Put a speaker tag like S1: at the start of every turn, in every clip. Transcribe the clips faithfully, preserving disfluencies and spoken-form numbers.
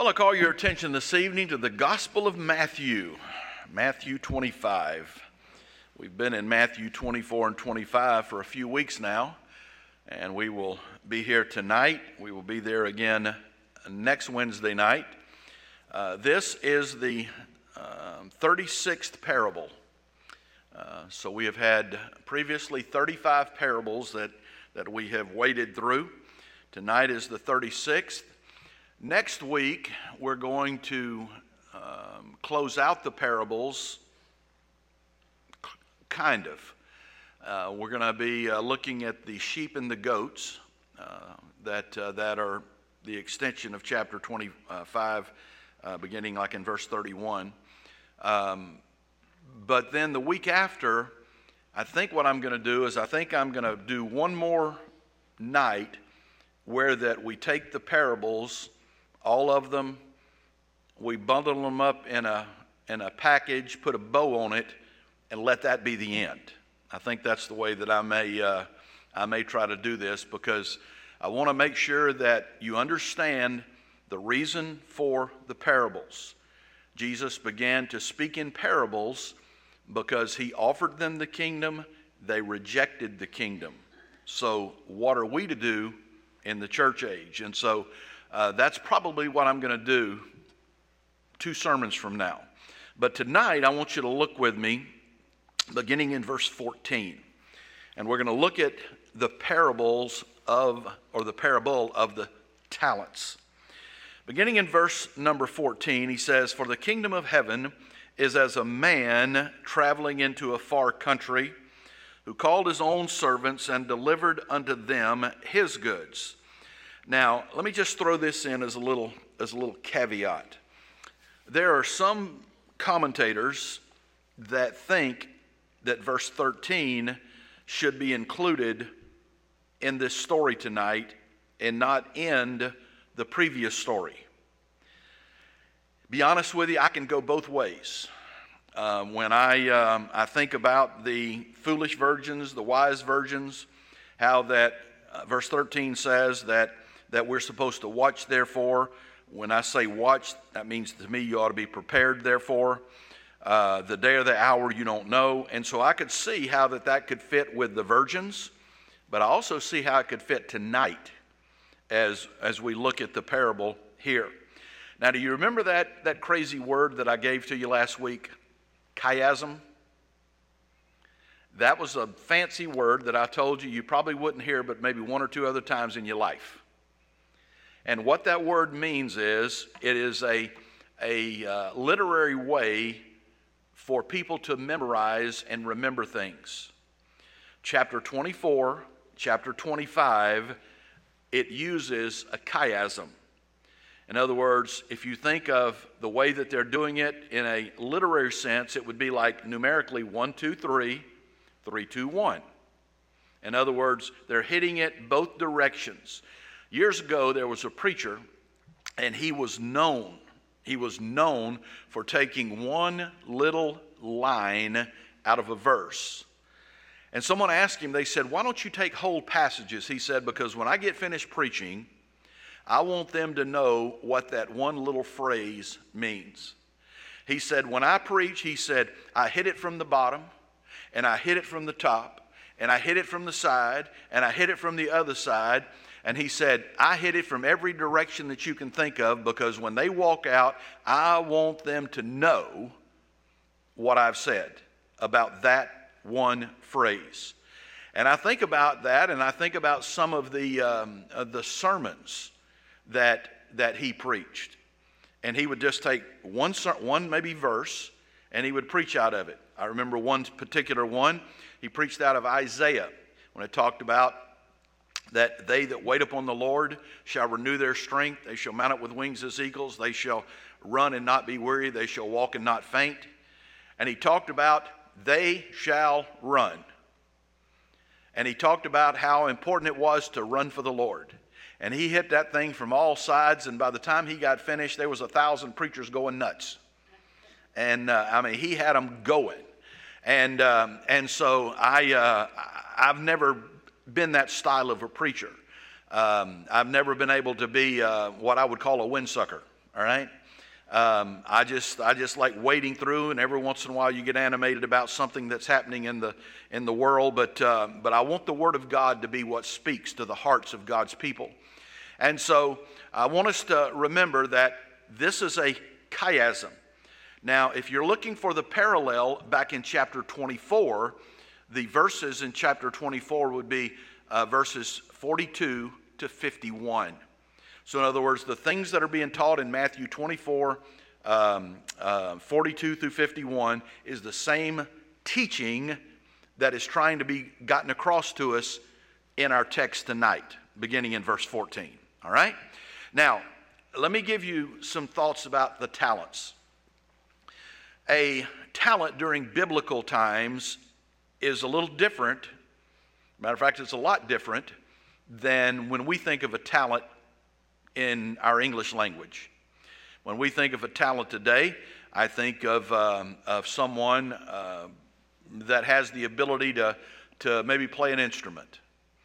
S1: Well, I call your attention this evening to the Gospel of Matthew, Matthew twenty-five. We've been in Matthew twenty-four and twenty-five for a few weeks now, and we will be here tonight. We will be there again next Wednesday night. Uh, this is the uh, thirty-sixth parable. Uh, so we have had previously thirty-five parables that, that we have waded through. Tonight is the thirty-sixth. Next week, we're going to um, close out the parables, kind of. Uh, we're going to be uh, looking at the sheep and the goats uh, that uh, that are the extension of chapter twenty-five, uh, beginning like in verse thirty-one. Um, but then the week after, I think what I'm going to do is I think I'm going to do one more night where that we take the parables, all of them, we bundle them up in a in a package, put a bow on it, and let that be the end. I think that's the way that I may uh, I may try to do this, because I want to make sure that you understand the reason for the parables. Jesus began to speak in parables because he offered them the kingdom. They rejected the kingdom. So what are we to do in the church age? And so Uh, that's probably what I'm going to do two sermons from now. But tonight, I want you to look with me, beginning in verse fourteen. And we're going to look at the parables of, or the parable of the talents. Beginning in verse number fourteen, he says, "For the kingdom of heaven is as a man traveling into a far country, who called his own servants and delivered unto them his goods." Now, let me just throw this in as a little as a little caveat. There are some commentators that think that verse thirteen should be included in this story tonight and not end the previous story. Be honest with you, I can go both ways. Um, when I um, I think about the foolish virgins, the wise virgins, how that uh, verse thirteen says that that we're supposed to watch, therefore. When I say watch, that means to me you ought to be prepared, therefore. Uh, the day or the hour you don't know. And so I could see how that, that could fit with the virgins, but I also see how it could fit tonight as, as we look at the parable here. Now, do you remember that, that crazy word that I gave to you last week? Chiasm? That was a fancy word that I told you you probably wouldn't hear but maybe one or two other times in your life. And what that word means is, it is a, a uh, literary way for people to memorize and remember things. Chapter twenty-four, chapter twenty-five, it uses a chiasm. In other words, if you think of the way that they're doing it in a literary sense, it would be like numerically one, two, three, three, two, one. In other words, they're hitting it both directions. Years ago, there was a preacher, and he was known. He was known for taking one little line out of a verse. And someone asked him, they said, "Why don't you take whole passages?" He said, "Because when I get finished preaching, I want them to know what that one little phrase means." He said, "When I preach," he said, "I hit it from the bottom, and I hit it from the top, and I hit it from the side, and I hit it from the other side." And he said, "I hit it from every direction that you can think of, because when they walk out, I want them to know what I've said about that one phrase." And I think about that, and I think about some of the um, of the sermons that that he preached. And he would just take one one maybe verse, and he would preach out of it. I remember one particular one. He preached out of Isaiah when it talked about that they that wait upon the Lord shall renew their strength. They shall mount up with wings as eagles. They shall run and not be weary. They shall walk and not faint. And he talked about they shall run. And he talked about how important it was to run for the Lord. And he hit that thing from all sides. And by the time he got finished, there was a thousand preachers going nuts. And uh, I mean, he had them going. And um, and so I uh, I've never been that style of a preacher. Um, I've never been able to be uh, what I would call a windsucker. all right? Um, I just I just like wading through, and every once in a while you get animated about something that's happening in the in the world. But uh, but I want the Word of God to be what speaks to the hearts of God's people. And so I want us to remember that this is a chiasm. Now, if you're looking for the parallel back in chapter twenty-four, the verses in chapter twenty-four would be uh, verses forty-two to fifty-one. So in other words, the things that are being taught in Matthew twenty-four, um, uh, forty-two through fifty-one is the same teaching that is trying to be gotten across to us in our text tonight, beginning in verse fourteen. All right? Now, let me give you some thoughts about the talents. A talent during biblical times is a little different. Matter of fact, it's a lot different than when we think of a talent in our English language. When we think of a talent today, I think of, um, of someone uh, that has the ability to, to maybe play an instrument.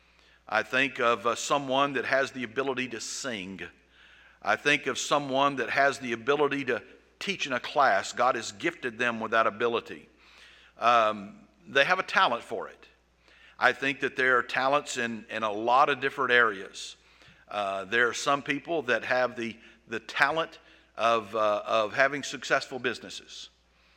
S1: I think of uh, someone that has the ability to sing. I think of someone that has the ability to teach in a class. God has gifted them with that ability. Um, they have a talent for it. I think that there are talents in, in a lot of different areas. Uh, there are some people that have the, the talent of, uh, of having successful businesses.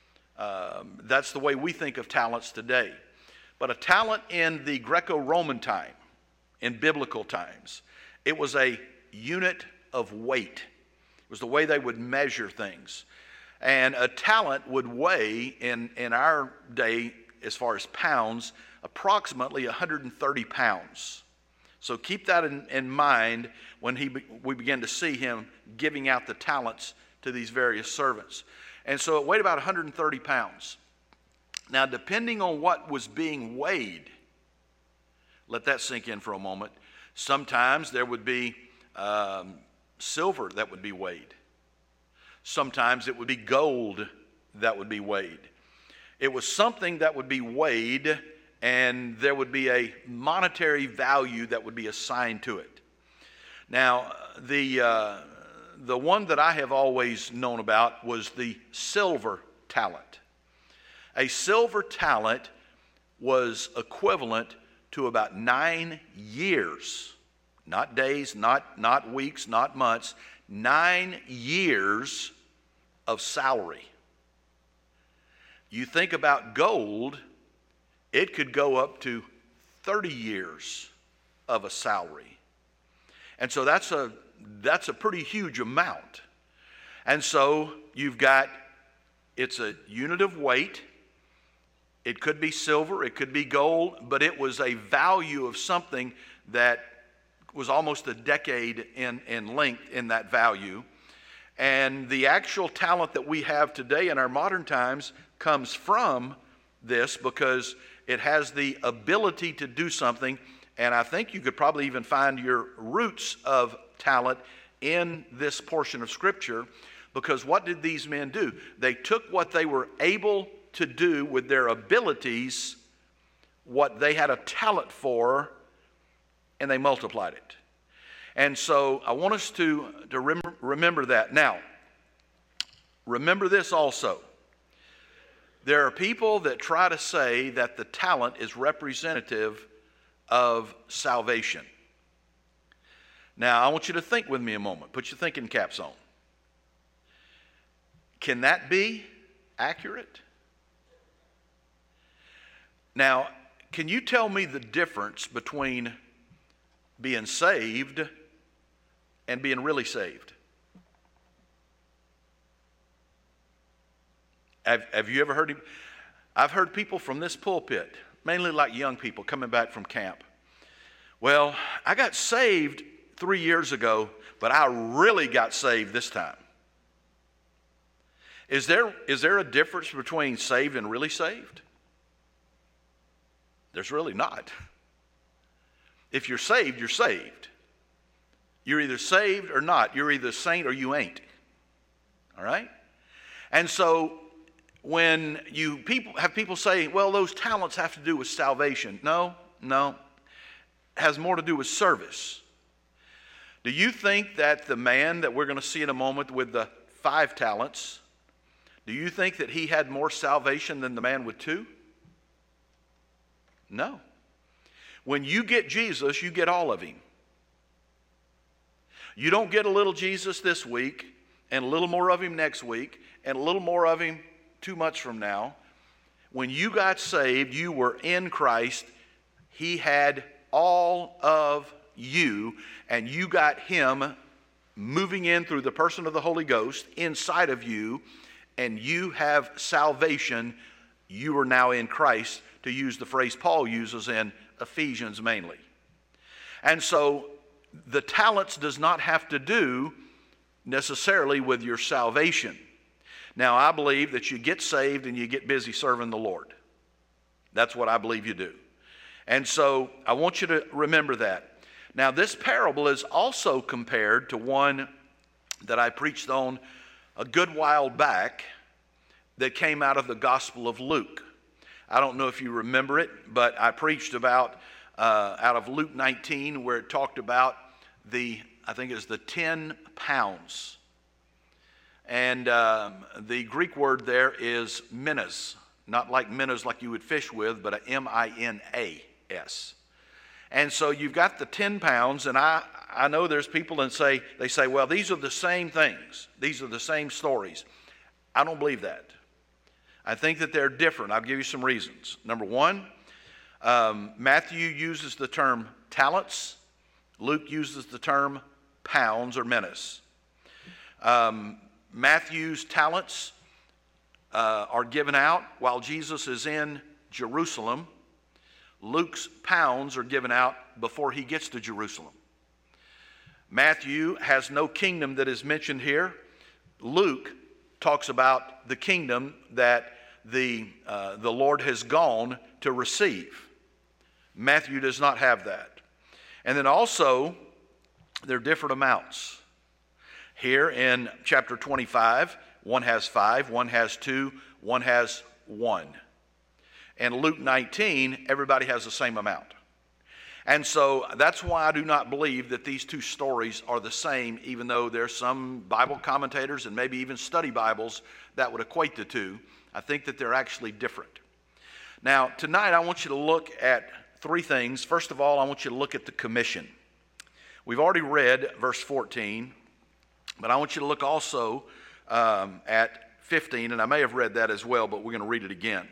S1: Um, that's the way we think of talents today. But a talent in the Greco-Roman time, in biblical times, it was a unit of weight. It was the way they would measure things. And a talent would weigh, in, in our day, as far as pounds, approximately one hundred thirty pounds. So keep that in, in mind when he, we begin to see him giving out the talents to these various servants. And so it weighed about one hundred thirty pounds. Now, depending on what was being weighed, let that sink in for a moment. Sometimes there would be um, silver that would be weighed. Sometimes it would be gold that would be weighed. It was something that would be weighed, and there would be a monetary value that would be assigned to it. Now, the, uh, the one that I have always known about was the silver talent. A silver talent was equivalent to about nine years, not days, not, not weeks, not months, nine years of salary. You think about gold, it could go up to thirty years of a salary. And so that's a, that's a pretty huge amount. And so you've got, it's a unit of weight. It could be silver, it could be gold, but it was a value of something that was almost a decade in, in length in that value. And the actual talent that we have today in our modern times comes from this, because it has the ability to do something. And I think you could probably even find your roots of talent in this portion of Scripture, because what did these men do? They took what they were able to do with their abilities, what they had a talent for, and they multiplied it. And so I want us to, to rem- remember that. Now, remember this also. There are people that try to say that the talent is representative of salvation. Now, I want you to think with me a moment. Put your thinking caps on. Can that be accurate? Now, can you tell me the difference between being saved and being really saved? Have, have you ever heard him? I've heard people from this pulpit, mainly like young people coming back from camp. Well, I got saved three years ago, but I really got saved this time. Is there, is there a difference between saved and really saved? There's really not. If you're saved, you're saved. You're either saved or not. You're either a saint or you ain't. All right? And so when you people have people say, well, those talents have to do with salvation. No, no. It has more to do with service. Do you think that the man that we're going to see in a moment with the five talents, do you think that he had more salvation than the man with two? No. When you get Jesus, you get all of him. You don't get a little Jesus this week and a little more of him next week and a little more of him two months from now. When you got saved, you were in Christ. He had all of you, and you got him moving in through the person of the Holy Ghost inside of you, and you have salvation. You are now in Christ, to use the phrase Paul uses in Ephesians mainly. And so the talents does not have to do necessarily with your salvation. Now, I believe that you get saved and you get busy serving the Lord. That's what I believe you do. And so I want you to remember that. Now, this parable is also compared to one that I preached on a good while back that came out of the Gospel of Luke. I don't know if you remember it, but I preached about uh, out of Luke nineteen, where it talked about the, I think it was the ten pounds. And um, the Greek word there is minas, not like minas like you would fish with, but a M I N A S. And so you've got the ten pounds, and I, I know there's people that say, they say, well, these are the same things. These are the same stories. I don't believe that. I think that they're different. I'll give you some reasons. Number one, um, Matthew uses the term talents. Luke uses the term pounds or minas. Um, Matthew's talents uh, are given out while Jesus is in Jerusalem. Luke's pounds are given out before he gets to Jerusalem. Matthew has no kingdom that is mentioned here. Luke talks about the kingdom that the, uh, the Lord has gone to receive. Matthew does not have that. And then also, there are different amounts. Here in chapter twenty-five, one has five, one has two, one has one. And Luke nineteen, everybody has the same amount. And so that's why I do not believe that these two stories are the same, even though there's some Bible commentators and maybe even study Bibles that would equate the two. I think that they're actually different. Now, tonight I want you to look at three things. First of all, I want you to look at the commission. We've already read verse fourteen, but I want you to look also um, at fifteen, and I may have read that as well, but we're going to read it again.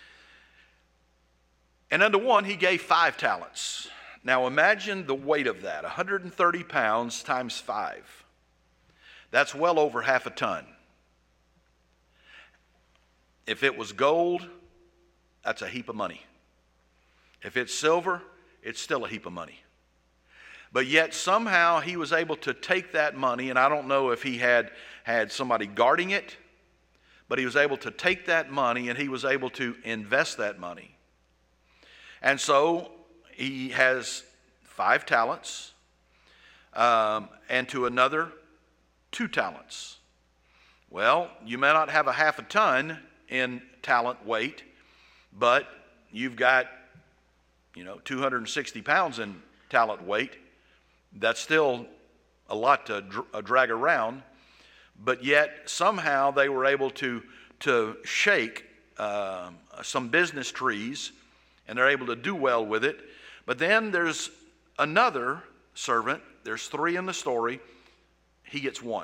S1: And unto one he gave five talents. Now imagine the weight of that, one hundred thirty pounds times five. That's well over half a ton. If it was gold, that's a heap of money. If it's silver, it's still a heap of money. But yet somehow he was able to take that money, and I don't know if he had, had somebody guarding it, but he was able to take that money and he was able to invest that money. And so he has five talents, um, and to another, two talents. Well, you may not have a half a ton in talent weight, but you've got, you know, two hundred sixty pounds in talent weight. That's still a lot to dr- drag around, but yet somehow they were able to, to shake uh, some business trees, and they're able to do well with it. But then there's another servant. There's three in the story. He gets one.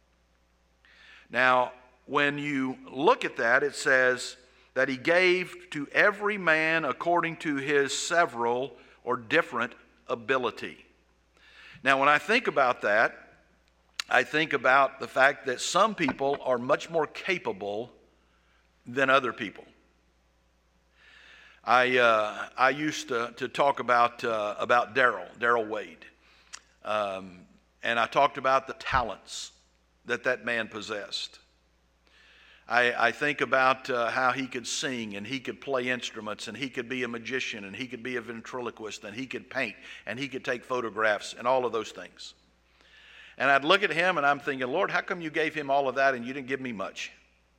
S1: Now, when you look at that, it says that he gave to every man according to his several or different ability. Now, when I think about that, I think about the fact that some people are much more capable than other people. I uh, I used to, to talk about uh, about Darrell, Darrell Wade, um, and I talked about the talents that that man possessed. I, I think about uh, how he could sing, and he could play instruments, and he could be a magician, and he could be a ventriloquist, and he could paint, and he could take photographs, and all of those things. And I'd look at him, and I'm thinking, Lord, how come you gave him all of that and you didn't give me much?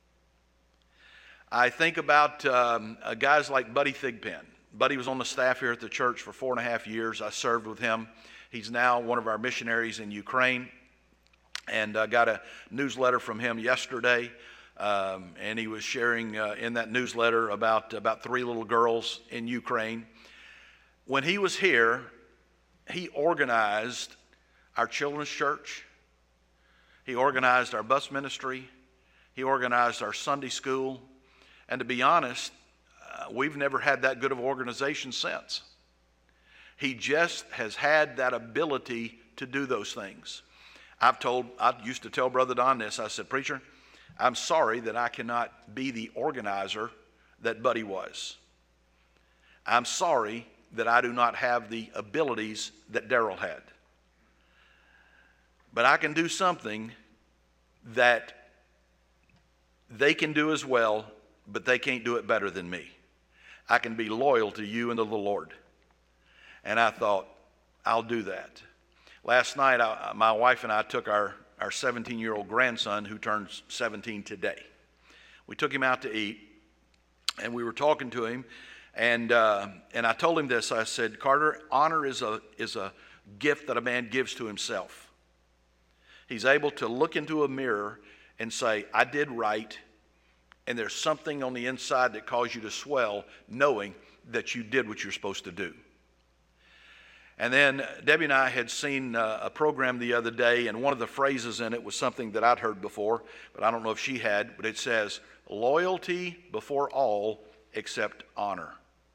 S1: I think about um, uh, guys like Buddy Thigpen. Buddy was on the staff here at the church for four and a half years. I served with him. He's now one of our missionaries in Ukraine, and I got a newsletter from him yesterday, um, and he was sharing uh, in that newsletter about, about three little girls in Ukraine. When he was here, he organized our children's church. He organized our bus ministry. He organized our Sunday school. And to be honest, uh, we've never had that good of organization since. He just has had that ability to do those things. I've told, I used to tell Brother Don this. I said, preacher, I'm sorry that I cannot be the organizer that Buddy was. I'm sorry that I do not have the abilities that Daryl had. But I can do something that they can do as well, but they can't do it better than me. I can be loyal to you and to the Lord. And I thought, I'll do that. Last night, I, my wife and I took our, our seventeen-year-old grandson, who turns seventeen today. We took him out to eat, and we were talking to him, and uh, and I told him this. I said, Carter, honor is a is a gift that a man gives to himself. He's able to look into a mirror and say, I did right, and there's something on the inside that caused you to swell, knowing that you did what you're supposed to do. And then Debbie and I had seen uh, a program the other day, and one of the phrases in it was something that I'd heard before, but I don't know if she had, but it says, loyalty before all except honor.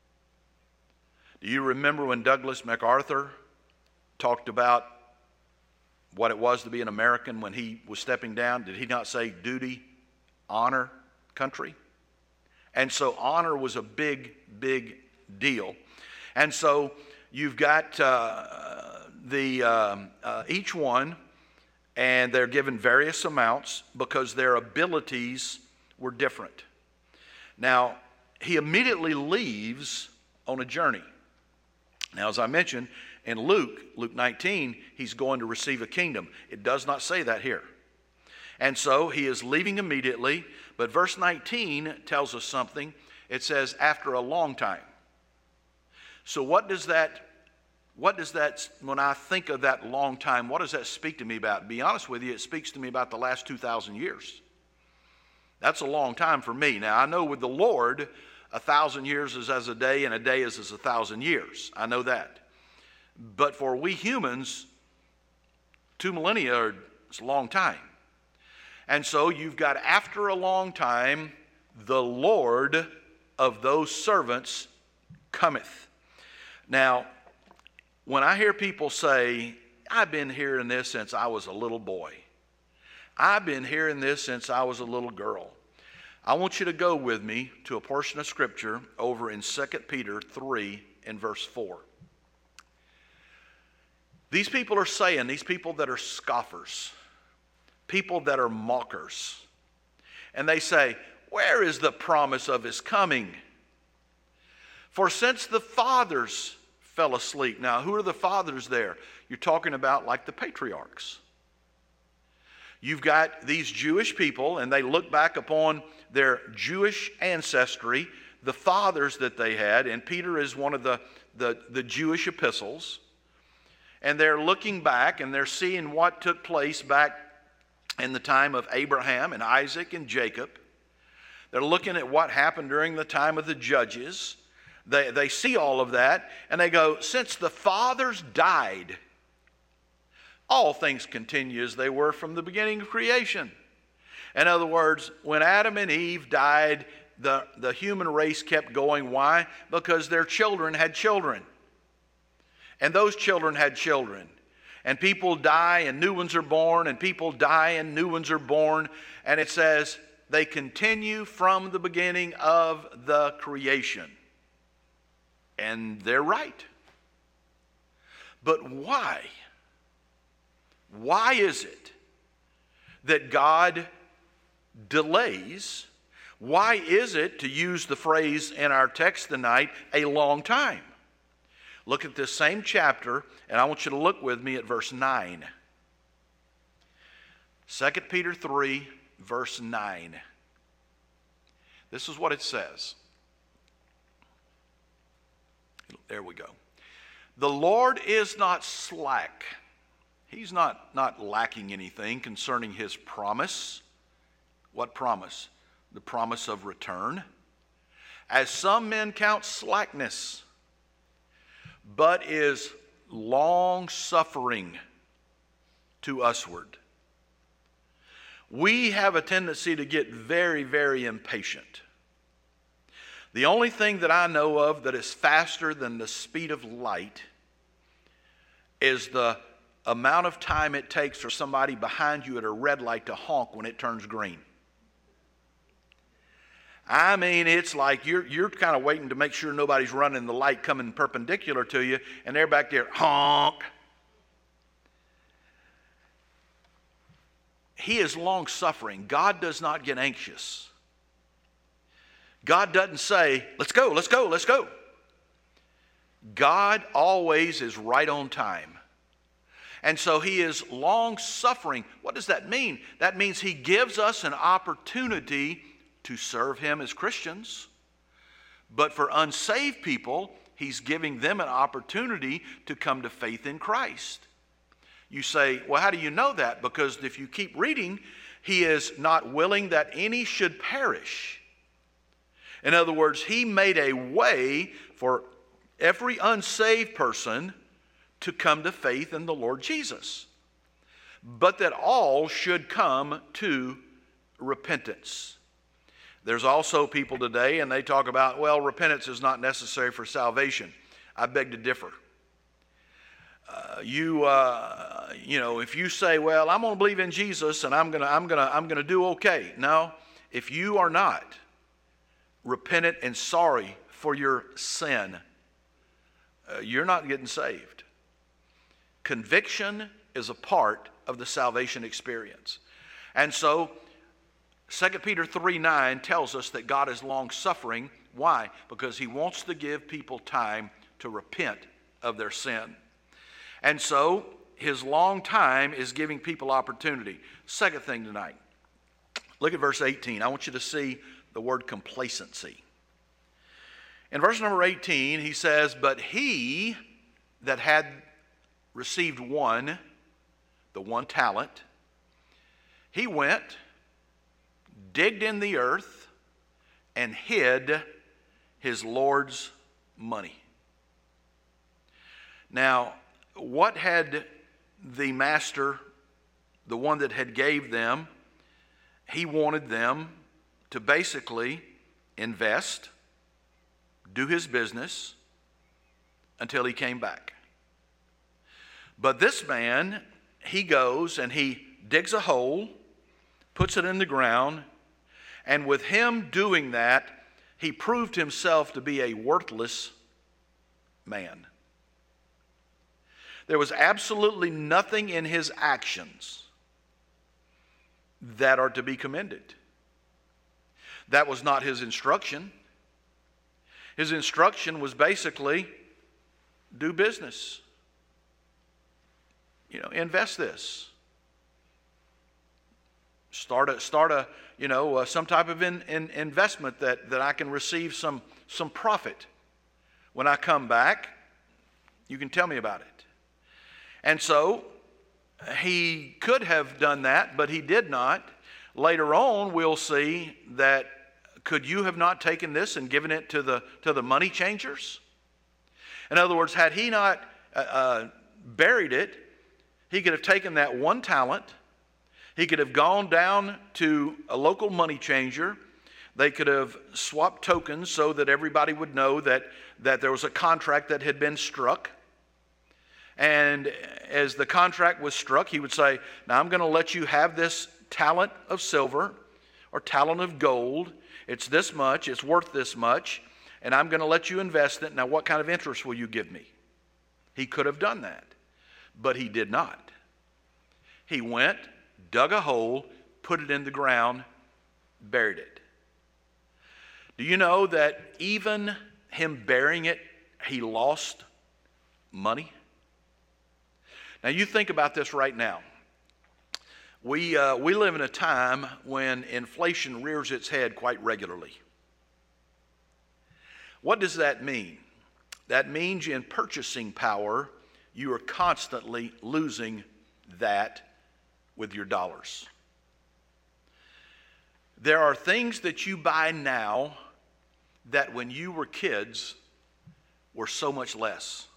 S1: Do you remember when Douglas MacArthur talked about what it was to be an American when he was stepping down? Did he not say duty, honor, country? And so honor was a big, big deal. And so you've got uh, the uh, uh, each one, and they're given various amounts because their abilities were different. Now, he immediately leaves on a journey. Now, as I mentioned, in Luke, Luke nineteen, he's going to receive a kingdom. It does not say that here. And so he is leaving immediately, but verse nineteen tells us something. It says, after a long time. So what does that, what does that, when I think of that long time, what does that speak to me about? To be honest with you, it speaks to me about the last two thousand years. That's a long time for me. Now, I know with the Lord, a thousand years is as a day, and a day is as a thousand years. I know that. But for we humans, two millennia are it's a long time. And so you've got, after a long time, the Lord of those servants cometh. Now, when I hear people say, I've been hearing this since I was a little boy. I've been hearing this since I was a little girl. I want you to go with me to a portion of Scripture over in Second Peter three and verse four. These people are saying, these people that are scoffers, people that are mockers, and they say, where is the promise of his coming? For since the fathers fell asleep. Now, who are the fathers there? You're talking about like the patriarchs. You've got these Jewish people, and they look back upon their Jewish ancestry, the fathers that they had, and Peter is one of the, the, the Jewish epistles. And they're looking back, and they're seeing what took place back in the time of Abraham and Isaac and Jacob. They're looking at what happened during the time of the judges. They, they see all of that, and they go, since the fathers died, all things continue as they were from the beginning of creation. In other words, when Adam and Eve died, the, the human race kept going. Why? Because their children had children. And those children had children. And people die and new ones are born, and people die and new ones are born. And it says they continue from the beginning of the creation. And they're right. But why? Why is it that God delays? Why is it, to use the phrase in our text tonight, a long time? Look at this same chapter, and I want you to look with me at verse nine. Second Peter three, verse nine. This is what it says. There we go. The Lord is not slack. He's not, not lacking anything concerning his promise. What promise? The promise of return. As some men count slackness, but is long-suffering to usward. We have a tendency to get very, very impatient. The only thing that I know of that is faster than the speed of light is the amount of time it takes for somebody behind you at a red light to honk when it turns green. I mean, it's like you're, you're kind of waiting to make sure nobody's running the light coming perpendicular to you, and they're back there, honk. He is long-suffering. God does not get anxious. God doesn't say, let's go, let's go, let's go. God always is right on time. And so he is long-suffering. What does that mean? That means he gives us an opportunity to serve him as Christians. But for unsaved people, he's giving them an opportunity to come to faith in Christ. You say, well, how do you know that? Because if you keep reading, he is not willing that any should perish. In other words, he made a way for every unsaved person to come to faith in the Lord Jesus, but that all should come to repentance. There's also people today, and they talk about, well, repentance is not necessary for salvation. I beg to differ. Uh, you, uh, you know, if you say, well, I'm going to believe in Jesus and I'm going to, I'm going to, I'm going to do okay. No, if you are not repentant and sorry for your sin, uh, you're not getting saved. Conviction is a part of the salvation experience. And so, Second Peter three nine tells us that God is long-suffering. Why? Because he wants to give people time to repent of their sin. And so, his long time is giving people opportunity. Second thing tonight, look at verse eighteen. I want you to see the word complacency. In verse number eighteen, he says, but he that had received one, the one talent, he went, digged in the earth, and hid his Lord's money. Now, what had the master, the one that had gave them, he wanted them to basically invest, do his business until he came back. But this man, he goes and he digs a hole, puts it in the ground, and with him doing that, he proved himself to be a worthless man. There was absolutely nothing in his actions that are to be commended. That was not his instruction. His instruction was basically do business. You know, invest this. Start a, start a you know, uh, some type of in, in investment that, that I can receive some, some profit. When I come back, you can tell me about it. And so, he could have done that, but he did not. Later on, we'll see that, could you have not taken this and given it to the, to the money changers? In other words, had he not uh, uh, buried it, he could have taken that one talent. He could have gone down to a local money changer. They could have swapped tokens so that everybody would know that, that there was a contract that had been struck. And as the contract was struck, he would say, now I'm going to let you have this talent of silver or talent of gold. It's this much, it's worth this much, and I'm going to let you invest it. Now what kind of interest will you give me? He could have done that, but he did not. He went, dug a hole, put it in the ground, buried it. Do you know that even him burying it, he lost money? Now you think about this right now. We, uh, we live in a time when inflation rears its head quite regularly. What does that mean? that means in purchasing power, you are constantly losing that with your dollars. There are things that you buy now that when you were kids were so much less.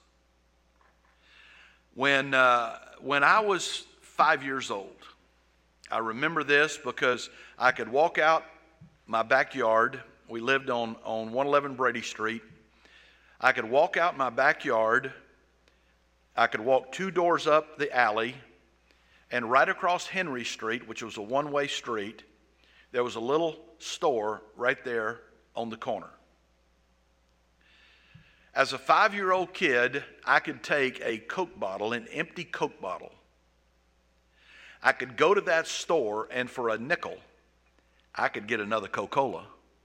S1: When, uh, when I was five years old, I remember this because I could walk out my backyard. We lived on, on one eleven Brady Street. I could walk out my backyard. I could walk two doors up the alley, and right across Henry Street, which was a one-way street, there was a little store right there on the corner. As a five-year-old kid, I could take a Coke bottle, an empty Coke bottle. I could go to that store, and for a nickel, I could get another Coca-Cola.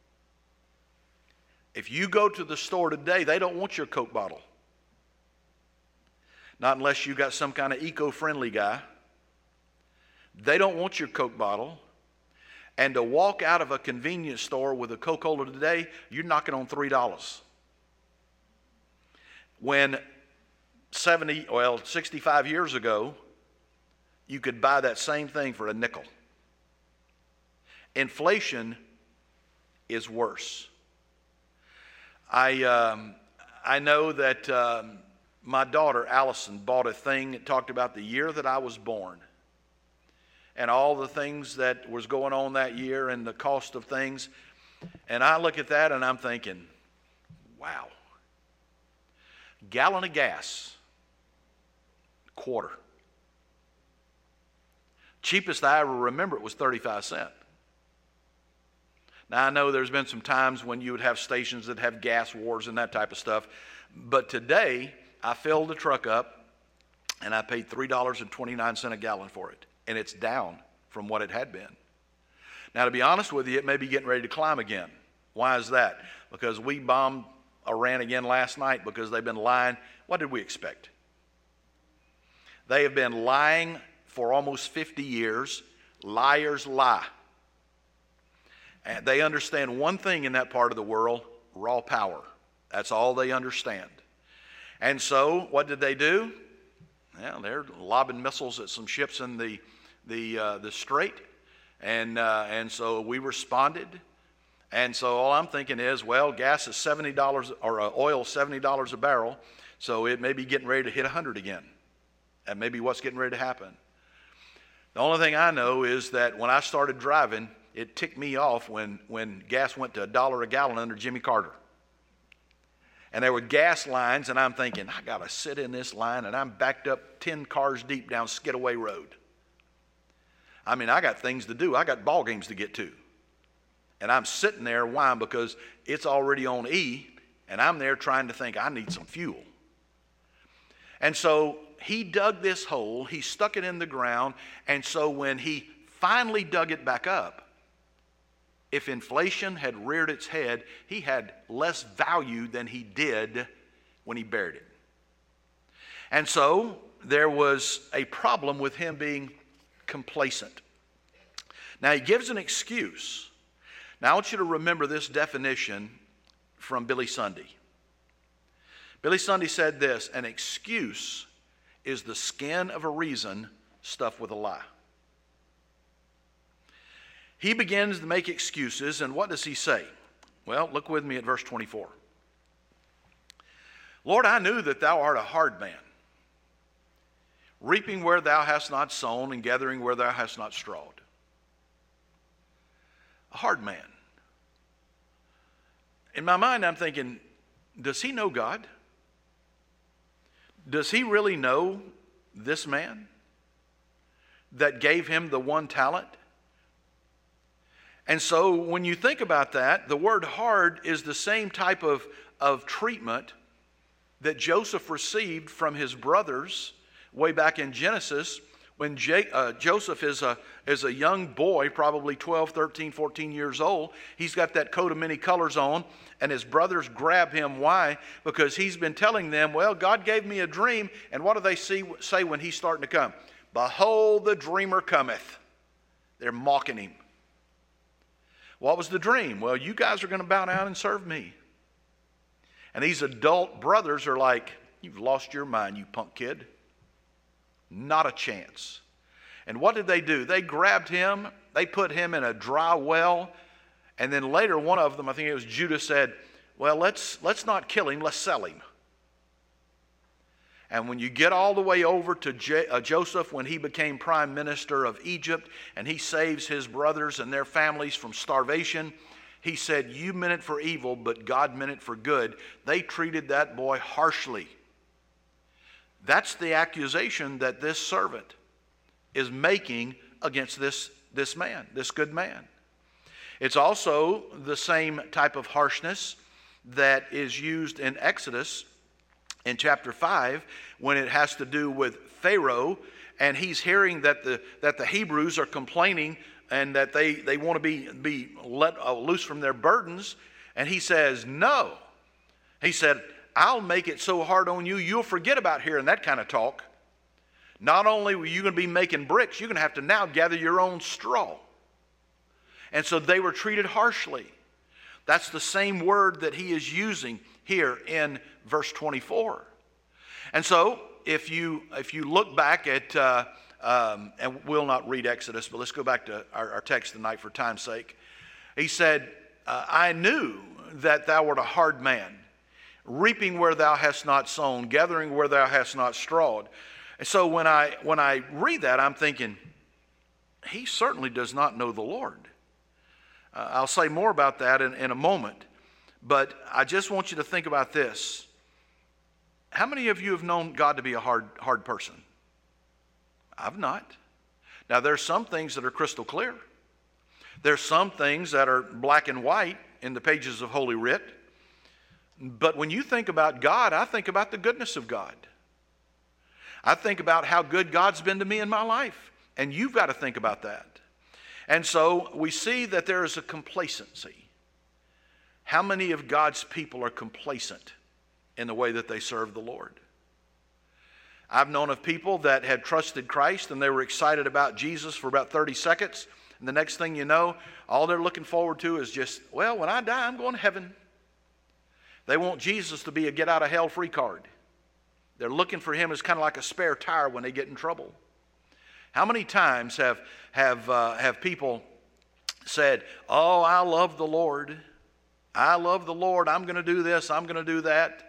S1: If you go to the store today, they don't want your Coke bottle. Not unless you got some kind of eco-friendly guy. They don't want your Coke bottle. And to walk out of a convenience store with a Coca-Cola today, you're knocking on three dollars. When seventy, well, sixty-five years ago, you could buy that same thing for a nickel. Inflation is worse. I, um, I know that um, my daughter, Allison, bought a thing that talked about the year that I was born and all the things that was going on that year and the cost of things. And I look at that and I'm thinking, wow. Gallon of gas, quarter. Cheapest I ever remember it was thirty-five cents. Now, I know there's been some times when you would have stations that have gas wars and that type of stuff. But today, I filled the truck up, and I paid three dollars and twenty-nine cents a gallon for it. And it's down from what it had been. Now, to be honest with you, it may be getting ready to climb again. Why is that? Because we bombed Iran again last night because they've been lying. What did we expect? They have been lying for almost fifty years. Liars lie. And they understand one thing in that part of the world, raw power. That's all they understand. And so what did they do? Well, they're lobbing missiles at some ships in the, the, uh, the strait. And, uh, and so we responded. And so all I'm thinking is, well, gas is seventy dollars, or uh, oil seventy dollars a barrel. So it may be getting ready to hit one hundred again. That may be what's getting ready to happen. The only thing I know is that when I started driving, it ticked me off when, when gas went to a dollar a gallon under Jimmy Carter. And there were gas lines, and I'm thinking, I got to sit in this line, and I'm backed up ten cars deep down Skidaway Road. I mean, I got things to do. I got ball games to get to. And I'm sitting there, why? Because it's already on E, and I'm there trying to think, I need some fuel. And so he dug this hole, he stuck it in the ground, and so when he finally dug it back up, if inflation had reared its head, he had less value than he did when he buried it. And so there was a problem with him being complacent. Now he gives an excuse. Now I want you to remember this definition from Billy Sunday. Billy Sunday said this: an excuse is the skin of a reason stuffed with a lie. He begins to make excuses, and what does he say? Well, look with me at verse twenty-four. Lord, I knew that thou art a hard man, reaping where thou hast not sown and gathering where thou hast not strawed. A hard man. In my mind, I'm thinking, does he know God? Does he really know this man that gave him the one talent? And so when you think about that, the word hard is the same type of, of treatment that Joseph received from his brothers way back in Genesis when J, uh, Joseph is a, is a young boy, probably twelve, thirteen, fourteen years old. He's got that coat of many colors on, and his brothers grab him. Why? Because he's been telling them, well, God gave me a dream, and what do they see, say when he's starting to come? Behold, the dreamer cometh. They're mocking him. What was the dream? Well, you guys are going to bow down and serve me. And these adult brothers are like, you've lost your mind, you punk kid. Not a chance. And what did they do? They grabbed him, they put him in a dry well, and then later one of them, I think it was Judas, said, well, let's, let's not kill him, let's sell him. And when you get all the way over to J- uh, Joseph, when he became prime minister of Egypt, and he saves his brothers and their families from starvation, he said, you meant it for evil, but God meant it for good. They treated that boy harshly. That's the accusation that this servant is making against this, this man, this good man. It's also the same type of harshness that is used in Exodus in chapter five, when it has to do with Pharaoh, and he's hearing that the that the Hebrews are complaining and that they, they want to be, be let uh, loose from their burdens. And he says, no. He said, I'll make it so hard on you, you'll forget about hearing that kind of talk. Not only are you going to be making bricks, you're going to have to now gather your own straw. And so they were treated harshly. That's the same word that he is using here in verse twenty-four. And so if you if you look back at, uh, um, and we'll not read Exodus, but let's go back to our, our text tonight for time's sake. He said, uh, I knew that thou wert a hard man, reaping where thou hast not sown, gathering where thou hast not strawed. And so when I when I read that, I'm thinking, he certainly does not know the Lord. Uh, I'll say more about that in, in a moment. But I just want you to think about this. How many of you have known God to be a hard, hard person? I've not. Now, there's some things that are crystal clear. There's some things that are black and white in the pages of Holy Writ. But when you think about God, I think about the goodness of God. I think about how good God's been to me in my life. And you've got to think about that. And so we see that there is a complacency. How many of God's people are complacent in the way that they serve the Lord? I've known of people that had trusted Christ and they were excited about Jesus for about thirty seconds. And the next thing you know, all they're looking forward to is just, well, when I die, I'm going to heaven. They want Jesus to be a get out of hell free card. They're looking for him as kind of like a spare tire when they get in trouble. How many times have, have, uh, have people said, oh, I love the Lord. I love the Lord. I'm going to do this. I'm going to do that.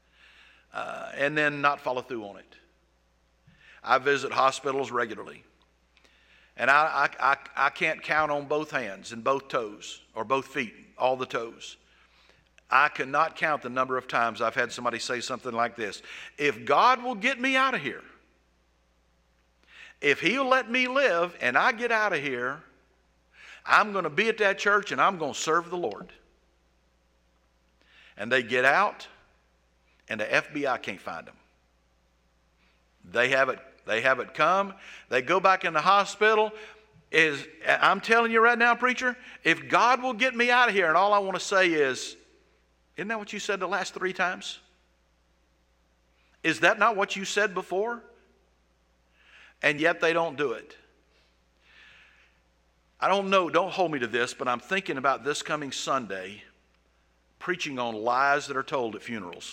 S1: Uh, and then not follow through on it. I visit hospitals regularly. And I, I, I, I can't count on both hands and both toes, or both feet, all the toes. I cannot count the number of times I've had somebody say something like this. If God will get me out of here, if he'll let me live and I get out of here, I'm going to be at that church and I'm going to serve the Lord. And they get out and the F B I can't find them. They have it, they have it come. They go back in the hospital. Is, I'm telling you right now, preacher, if God will get me out of here, and all I want to say is, isn't that what you said the last three times? Is that not what you said before? And yet they don't do it. I don't know, don't hold me to this, but I'm thinking about this coming Sunday, preaching on lies that are told at funerals.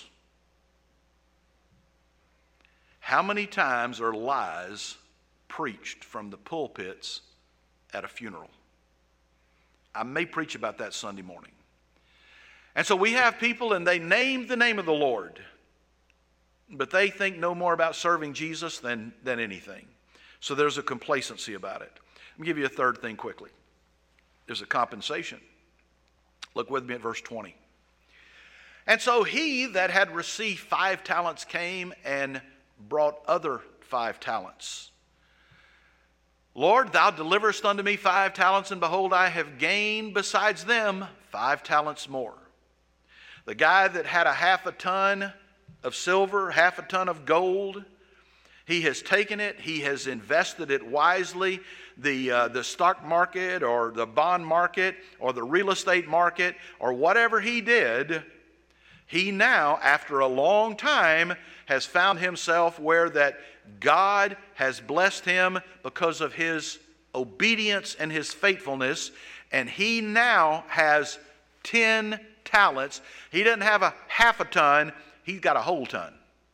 S1: How many times are lies preached from the pulpits at a funeral? I may preach about that Sunday morning. And so we have people and they name the name of the Lord, but they think no more about serving Jesus than, than anything. So there's a complacency about it. Let me give you a third thing quickly. There's a compensation. Look with me at verse twenty. And so he that had received five talents came and brought other five talents. Lord, thou deliverest unto me five talents, and behold, I have gained besides them five talents more. The guy that had a half a ton of silver, half a ton of gold, he has taken it, he has invested it wisely. The, uh, the stock market or the bond market or the real estate market or whatever he did, he now, after a long time, has found himself where that God has blessed him because of his obedience and his faithfulness, and he now has ten talents. He doesn't have a half a ton, he's got a whole ton.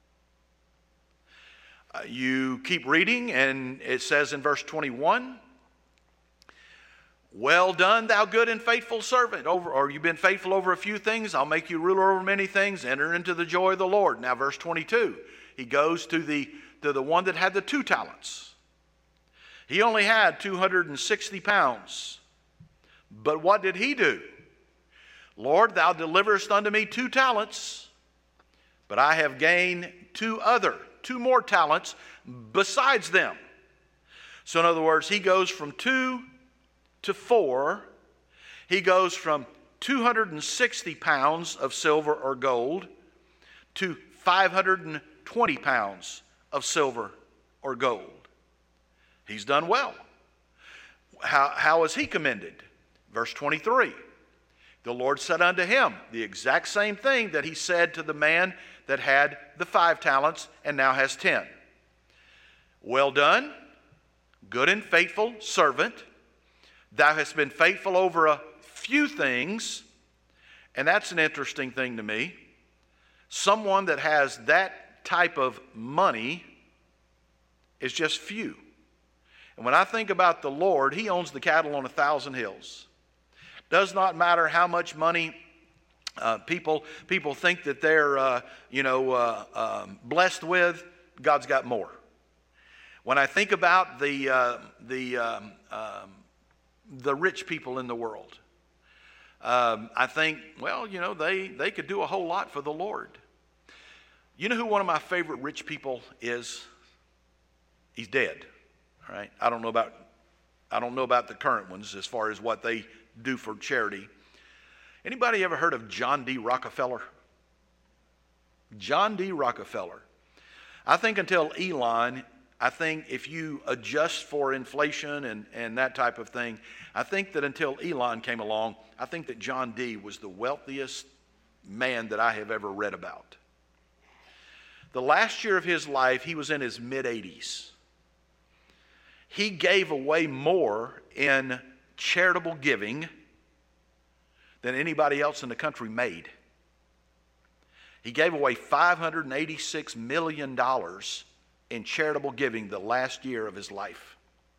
S1: Uh, you keep reading, and it says in verse twenty-one, well done, thou good and faithful servant. Over, or you've been faithful over a few things, I'll make you ruler over many things. Enter into the joy of the Lord. Now verse twenty-two, he goes to the, to the one that had the two talents. He only had two hundred sixty pounds. But what did he do? Lord, thou deliverest unto me two talents, but I have gained two other, two more talents besides them. So in other words, he goes from two to four. He goes from two hundred sixty pounds of silver or gold to five hundred twenty pounds of silver or gold. He's done well. How, how is he commended? Verse twenty-three, the Lord said unto him the exact same thing that he said to the man that had the five talents and now has ten. Well done, good and faithful servant. Thou hast been faithful over a few things. And that's an interesting thing to me. Someone that has that type of money is just few. And when I think about the Lord, he owns the cattle on a thousand hills. Does not matter how much money uh, people people think that they're uh, you know uh, um, blessed with. God's got more. When I think about the uh, the um, um, the rich people in the world, um, I think, well, you know, they they could do a whole lot for the Lord. You know who one of my favorite rich people is? He's dead. All right. I don't know about I don't know about the current ones as far as what they do for charity. Anybody ever heard of John D. Rockefeller? John D. Rockefeller. I think until Elon, I think if you adjust for inflation and, and that type of thing, I think that until Elon came along, I think that John D. was the wealthiest man that I have ever read about. The last year of his life, he was in his mid eighties. He gave away more in charitable giving than anybody else in the country made. He gave away five hundred eighty-six million dollars in charitable giving the last year of his life.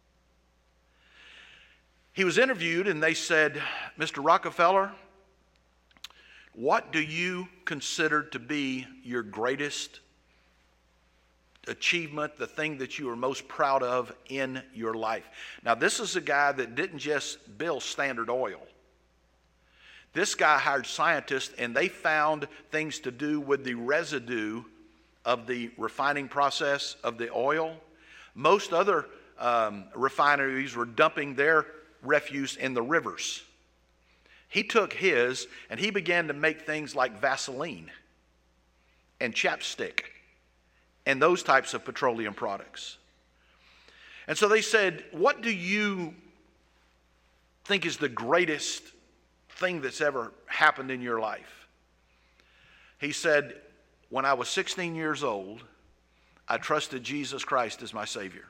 S1: He was interviewed and they said, Mister Rockefeller, what do you consider to be your greatest achievement, the thing that you are most proud of in your life? Now, this is a guy that didn't just build Standard Oil. This guy hired scientists and they found things to do with the residue of the refining process of the oil. Most other um, refineries were dumping their refuse in the rivers. He took his and he began to make things like Vaseline and chapstick and those types of petroleum products. And so they said, what do you think is the greatest thing that's ever happened in your life? He said, when I was sixteen years old, I trusted Jesus Christ as my Savior.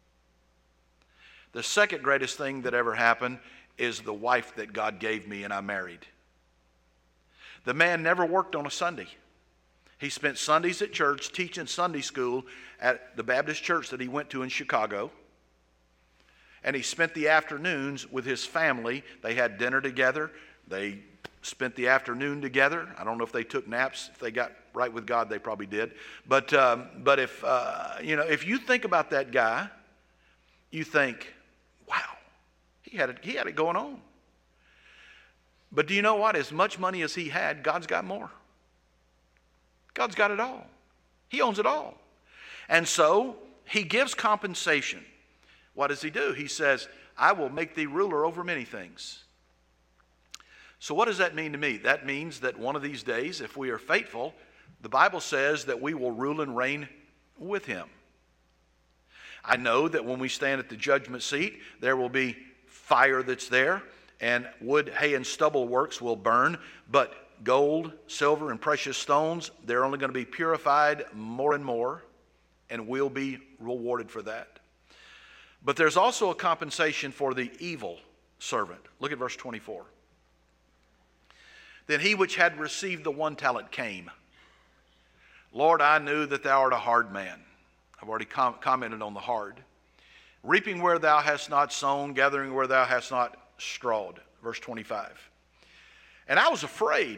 S1: The second greatest thing that ever happened is the wife that God gave me and I married. The man never worked on a Sunday. He spent Sundays at church teaching Sunday school at the Baptist church that he went to in Chicago. And he spent the afternoons with his family. They had dinner together. They spent the afternoon together. I don't know if they took naps. If they got right with God, they probably did. But um, but if uh, you know, if you think about that guy, you think, wow, he had it, he had it going on. But do you know what? As much money as he had, God's got more. God's got it all. He owns it all. And so he gives compensation. What does he do? He says, I will make thee ruler over many things. So what does that mean to me? That means that one of these days, if we are faithful, the Bible says that we will rule and reign with him. I know that when we stand at the judgment seat, there will be fire that's there, and wood, hay, and stubble works will burn, but gold, silver, and precious stones, they're only going to be purified more and more, and we'll be rewarded for that. But there's also a compensation for the evil servant. Look at verse twenty-four. Then he which had received the one talent came. Lord, I knew that thou art a hard man. I've already com- commented on the hard. Reaping where thou hast not sown, gathering where thou hast not strawed. Verse twenty-five. And I was afraid.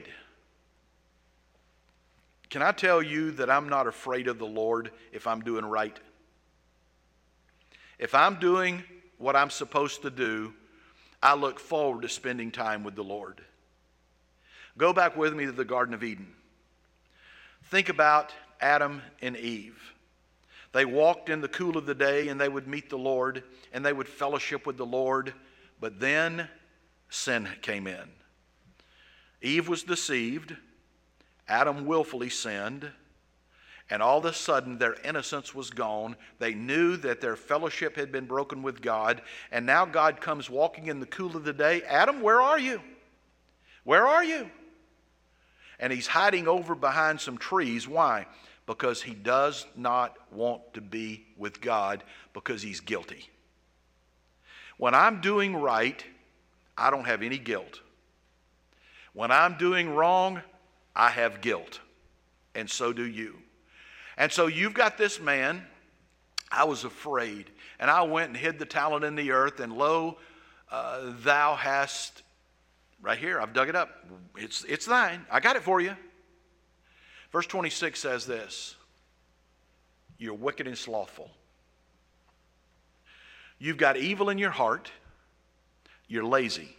S1: Can I tell you that I'm not afraid of the Lord if I'm doing right? If I'm doing what I'm supposed to do, I look forward to spending time with the Lord. Go back with me to the Garden of Eden. Think about Adam and Eve. They walked in the cool of the day and they would meet the Lord and they would fellowship with the Lord. But then sin came in. Eve was deceived. Adam willfully sinned. And all of a sudden their innocence was gone. They knew that their fellowship had been broken with God. And now God comes walking in the cool of the day. Adam, where are you? Where are you? And he's hiding over behind some trees. Why? Because he does not want to be with God because he's guilty. When I'm doing right, I don't have any guilt. When I'm doing wrong, I have guilt. And so do you. And so you've got this man. I was afraid. And I went and hid the talent in the earth. And lo, uh, thou hast... Right here, I've dug it up. It's, it's thine. I got it for you. Verse twenty-six says this. You're wicked and slothful. You've got evil in your heart. You're lazy.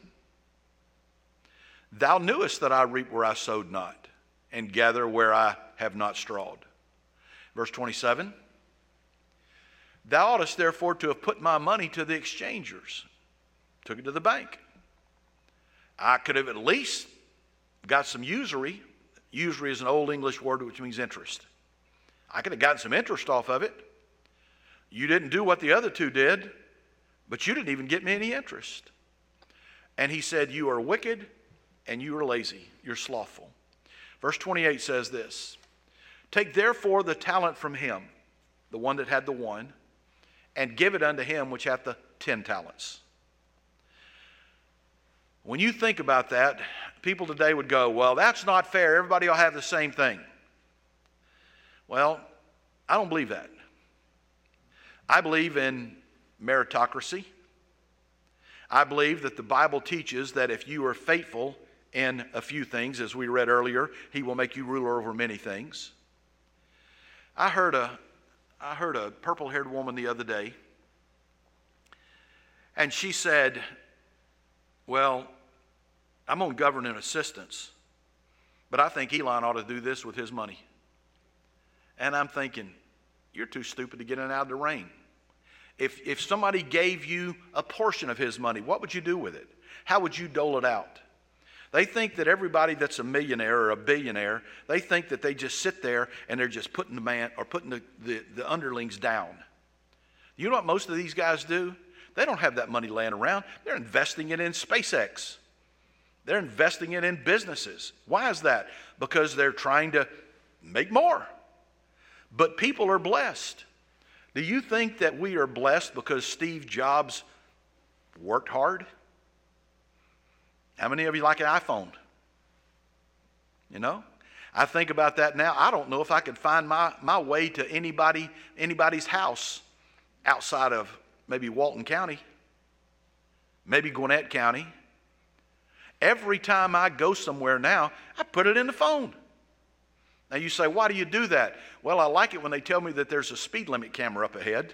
S1: Thou knewest that I reap where I sowed not, and gather where I have not strawed. Verse twenty-seven. Thou oughtest therefore to have put my money to the exchangers. Took it to the bank. I could have at least got some usury. Usury is an old English word which means interest. I could have gotten some interest off of it. You didn't do what the other two did, but you didn't even get me any interest. And he said, you are wicked and you are lazy. You're slothful. Verse twenty-eight says this. Take therefore the talent from him, the one that had the one, and give it unto him which hath the ten talents. When you think about that, people today would go, well, that's not fair. Everybody will have the same thing. Well, I don't believe that. I believe in meritocracy. I believe that the Bible teaches that if you are faithful in a few things, as we read earlier, he will make you ruler over many things. I heard a, I heard a purple-haired woman the other day, and she said, well, I'm on government assistance, but I think Elon ought to do this with his money. And I'm thinking, you're too stupid to get in and out of the rain. If, if somebody gave you a portion of his money, what would you do with it? How would you dole it out? They think that everybody that's a millionaire or a billionaire, they think that they just sit there and they're just putting the man or putting the, the, the underlings down. You know what most of these guys do? They don't have that money laying around. They're investing it in SpaceX. They're investing it in businesses. Why is that? Because they're trying to make more. But people are blessed. Do you think that we are blessed because Steve Jobs worked hard? How many of you like an iPhone? You know? I think about that now. I don't know if I could find my, my way to anybody, anybody's house outside of maybe Walton County, maybe Gwinnett County. Every time I go somewhere now, I put it in the phone. Now you say, why do you do that? Well, I like it when they tell me that there's a speed limit camera up ahead.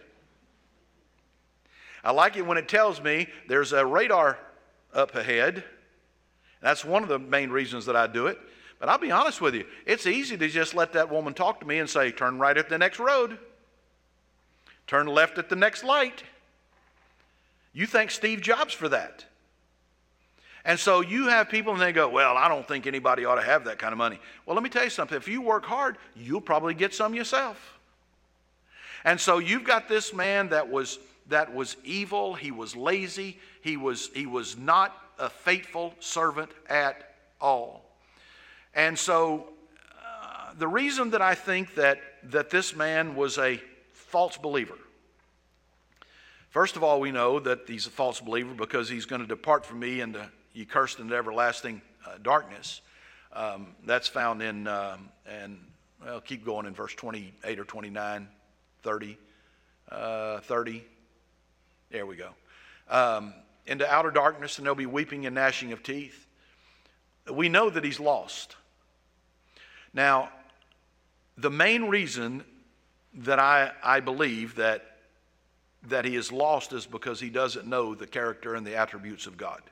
S1: I like it when it tells me there's a radar up ahead. That's one of the main reasons that I do it. But I'll be honest with you, it's easy to just let that woman talk to me and say, turn right at the next road. Turn left at the next light. You thank Steve Jobs for that. And so you have people and they go, well, I don't think anybody ought to have that kind of money. Well, let me tell you something. If you work hard, you'll probably get some yourself. And so you've got this man that was that was evil. He was lazy. He was, he was not a faithful servant at all. And so uh, the reason that I think that, that this man was a false believer. First of all, we know that he's a false believer because he's going to depart from me into ye cursed into everlasting uh, darkness. Um, that's found in, um, and well, keep going in verse twenty-eight or twenty-nine, thirty, uh, thirty. There we go. Um, into outer darkness, and there'll be weeping and gnashing of teeth. We know that he's lost. Now, the main reason that I, I believe that, that he is lost is because he doesn't know the character and the attributes of God.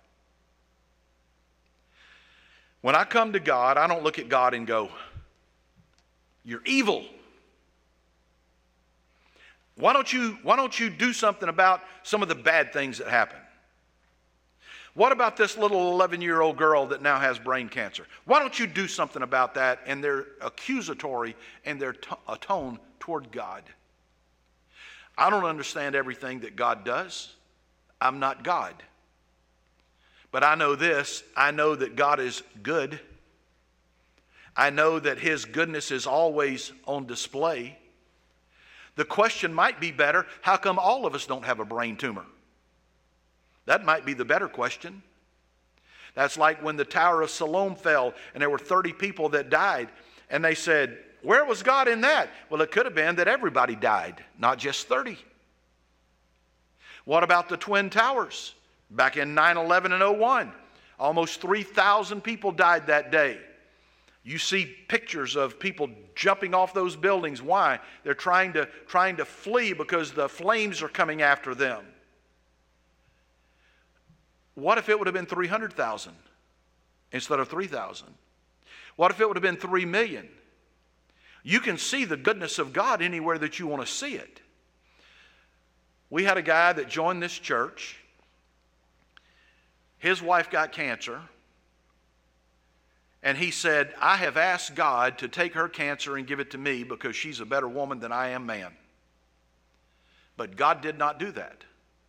S1: When I come to God, I don't look at God and go, "You're evil. Why don't you, why don't you do something about some of the bad things that happen? What about this little eleven-year-old girl that now has brain cancer? Why don't you do something about that?" And they're accusatory in their t- a tone toward God. I don't understand everything that God does. I'm not God. But I know this. I know that God is good. I know that his goodness is always on display. The question might be better, how come all of us don't have a brain tumor? That might be the better question. That's like when the Tower of Siloam fell and there were thirty people that died, and they said, "Where was God in that?" Well, it could have been that everybody died, not just thirty. What about the Twin Towers? Back in nine eleven and oh one, almost three thousand people died that day. You see pictures of people jumping off those buildings. Why? They're trying to, trying to flee because the flames are coming after them. What if it would have been three hundred thousand instead of three thousand? What if it would have been three million? You can see the goodness of God anywhere that you want to see it. We had a guy that joined this church. His wife got cancer. And he said, "I have asked God to take her cancer and give it to me because she's a better woman than I am man." But God did not do that.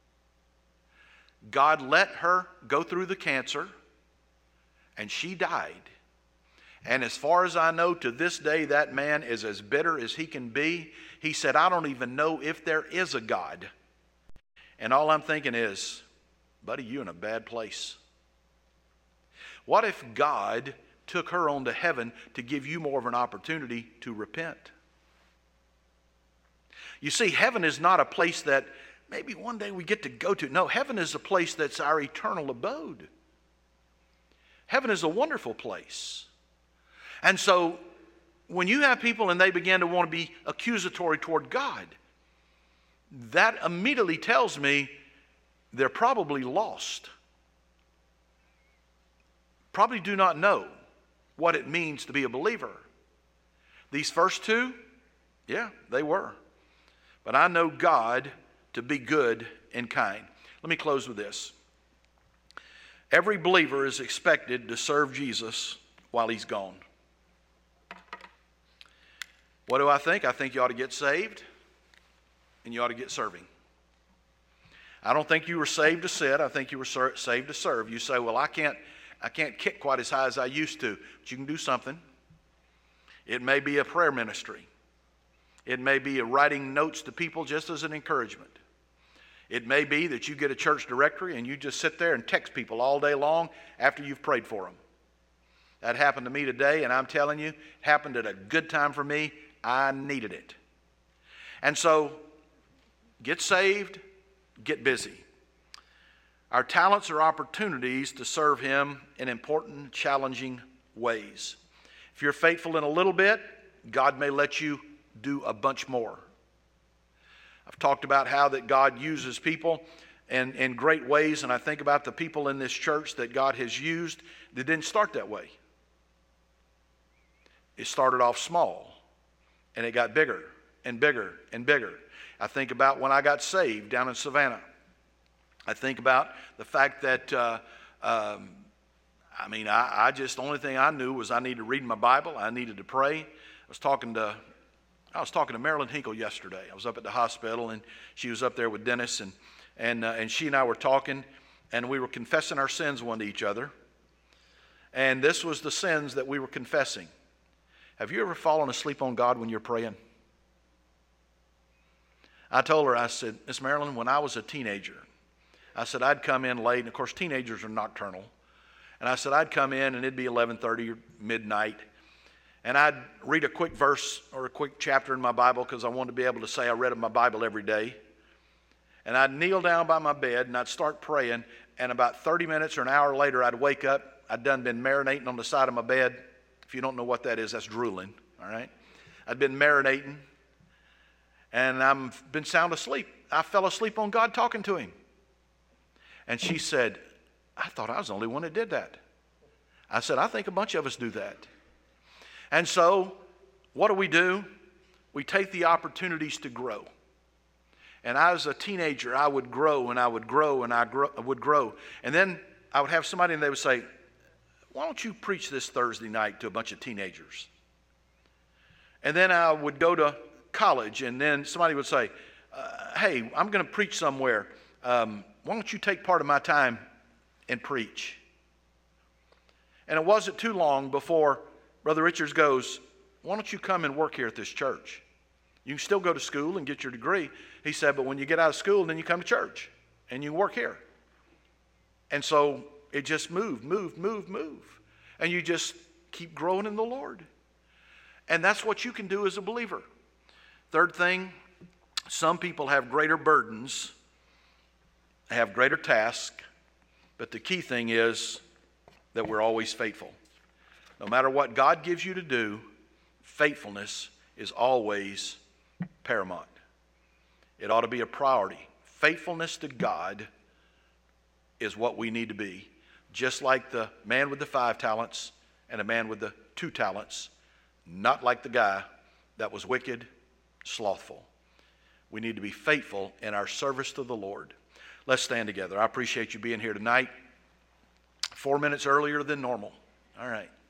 S1: God let her go through the cancer, and she died. And as far as I know, to this day, that man is as bitter as he can be. He said, "I don't even know if there is a God." And all I'm thinking is, buddy, you're in a bad place. What if God took her on to heaven to give you more of an opportunity to repent? You see, heaven is not a place that maybe one day we get to go to. No, heaven is a place that's our eternal abode. Heaven is a wonderful place. And so when you have people and they begin to want to be accusatory toward God, that immediately tells me they're probably lost. Probably do not know what it means to be a believer. These first two, yeah, they were. But I know God to be good and kind. Let me close with this. Every believer is expected to serve Jesus while he's gone. What do I think? I think you ought to get saved and you ought to get serving. I don't think you were saved to sit. I think you were ser- saved to serve. You say, "Well, I can't, I can't kick quite as high as I used to." But you can do something. It may be a prayer ministry. It may be a writing notes to people just as an encouragement. It may be that you get a church directory and you just sit there and text people all day long after you've prayed for them. That happened to me today, and I'm telling you, it happened at a good time for me. I needed it. And so, get saved, get busy. Our talents are opportunities to serve him in important, challenging ways. If you're faithful in a little bit, God may let you do a bunch more. I've talked about how that God uses people in, in great ways, and I think about the people in this church that God has used that didn't start that way. It started off small, and it got bigger and bigger and bigger. I think about when I got saved down in Savannah. I think about the fact that, uh, um, I mean, I, I just, the only thing I knew was I needed to read my Bible. I needed to pray. I was talking to, I was talking to Marilyn Hinkle yesterday. I was up at the hospital, and she was up there with Dennis, and and uh, and she and I were talking, and we were confessing our sins one to each other. And this was the sins that we were confessing. Have you ever fallen asleep on God when you're praying? I told her, I said, "Miss Marilyn, when I was a teenager," I said, "I'd come in late," and of course teenagers are nocturnal, And I said I'd come in and it'd be eleven thirty or midnight. And I'd read a quick verse or a quick chapter in my Bible because I wanted to be able to say I read my Bible every day. And I'd kneel down by my bed and I'd start praying. And about thirty minutes or an hour later, I'd wake up. I'd done been marinating on the side of my bed. If you don't know what that is, that's drooling, all right? I'd been marinating, and I've been sound asleep. I fell asleep on God talking to him. And she said, I thought I was the only one that did that. I said, I think a bunch of us do that. And so, what do we do? We take the opportunities to grow. And as a teenager, I would grow and I would grow and I, grow, I would grow. And then I would have somebody and they would say, why don't you preach this Thursday night to a bunch of teenagers? And then I would go to college and then somebody would say, uh, hey, I'm going to preach somewhere. Um, why don't you take part of my time and preach? And it wasn't too long before Brother Richards goes, why don't you come and work here at this church? You can still go to school and get your degree. He said, but when you get out of school, then you come to church and you work here. And so it just moved, moved, moved, moved. And you just keep growing in the Lord. And that's what you can do as a believer. Third thing, some people have greater burdens, have greater tasks, but the key thing is that we're always faithful. No matter what God gives you to do, faithfulness is always paramount. It ought to be a priority. Faithfulness to God is what we need to be. Just like the man with the five talents and a man with the two talents. Not like the guy that was wicked, slothful. We need to be faithful in our service to the Lord. Let's stand together. I appreciate you being here tonight. Four minutes earlier than normal. All right.